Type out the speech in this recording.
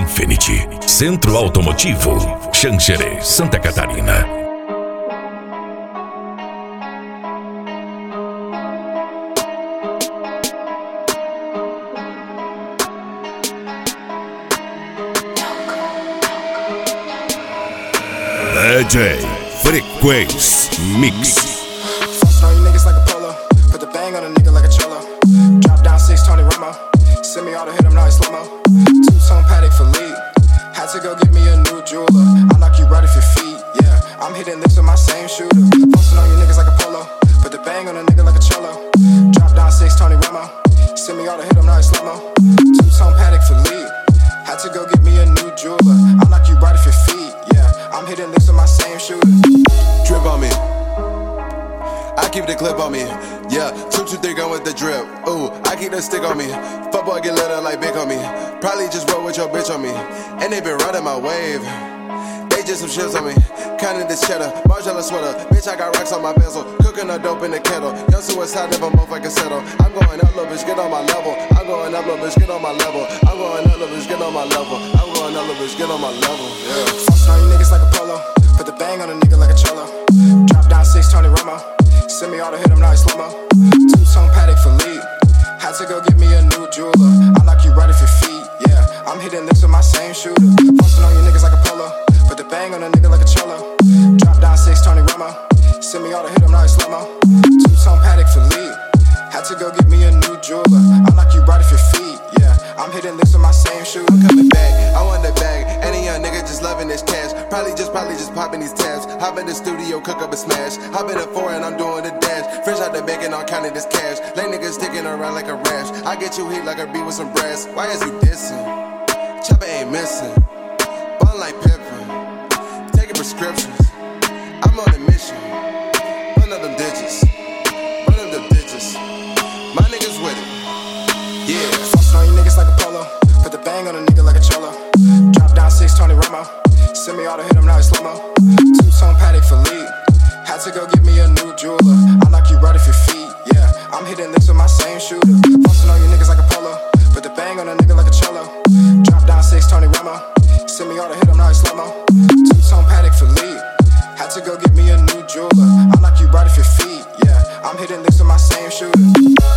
Infinity, Centro Automotivo, Xanxerê, Santa Catarina. DJ Frequência Mix. On you niggas like a polo, put the bang on a nigga like a cholo. Drop down 6 Tony Romo, send me all to hit him now in slow-mo. Two-tone Patek Philippe, had to go get me a new jeweler. I knock you right off your feet, yeah. I'm hitting lips with my same shooter. Posting on you niggas like a polo, put the bang on a nigga like a cholo. Drop down 6 Tony Romo, send me all to hit him now in slow-mo. Two-tone Patek Philippe, had to go get me a new jeweler. I knock you right off your feet, yeah. I'm hitting lips with my same shooter. Drip on me, I keep the clip on me, yeah. 2, 2, 3 gun with the drip. Ooh, I keep the stick on me. Fuck boy get lit up like big on me. Probably just roll with your bitch on me. And they been riding my wave. They just some shits on me. Counting this cheddar, Margiela sweater. Bitch, I got rocks on my bezel. Cooking the dope in the kettle. Young suicide never motherfucking settle. I'm going up, little bitch, get on my level. I'm going up, little bitch, get on my level. I'm going up, little bitch, get on my level. I'm going up, little bitch, get on my level. Yeah. Posting on you niggas like a polo, put the bang on a nigga like a cholo. Drop down 6 Tony Romo, send me all to hit him now in slow-mo. Two-tone Patek Philippe, had to go get me a new jeweler. I knock you right off your feet, yeah. I'm hitting lips with my same shooter. Posting on you niggas like a polo, put the bang on a nigga like a cholo. Drop down 6 Tony Romo, send me all to hit him now in slow-mo. Two-tone Patek Philippe, had to go get me a new jeweler. I knock you right off your feet, yeah. I'm hitting lips with my same shooter. I'm coming back, I want that bag. Any young nigga just loving this cash. Probably just popping these tabs. Hop in the studio, cook up a smash. Hop in the foreign, I'm doing the dash. Fresh out the bacon, I'm counting this cash. Lame niggas sticking around like a rash. I get you heat like a beat with some brass. Why is you dissing? Chopper ain't missing. Ballin' like Pippin. Taking prescriptions. I'm on a mission. Run up them digits. Run up them digits. My niggas with it. Yeah. Posting on you niggas like a polo, put the bang on a nigga like a cholo. Drop down 6 Tony Romo, send me all to hit him now in slow-mo.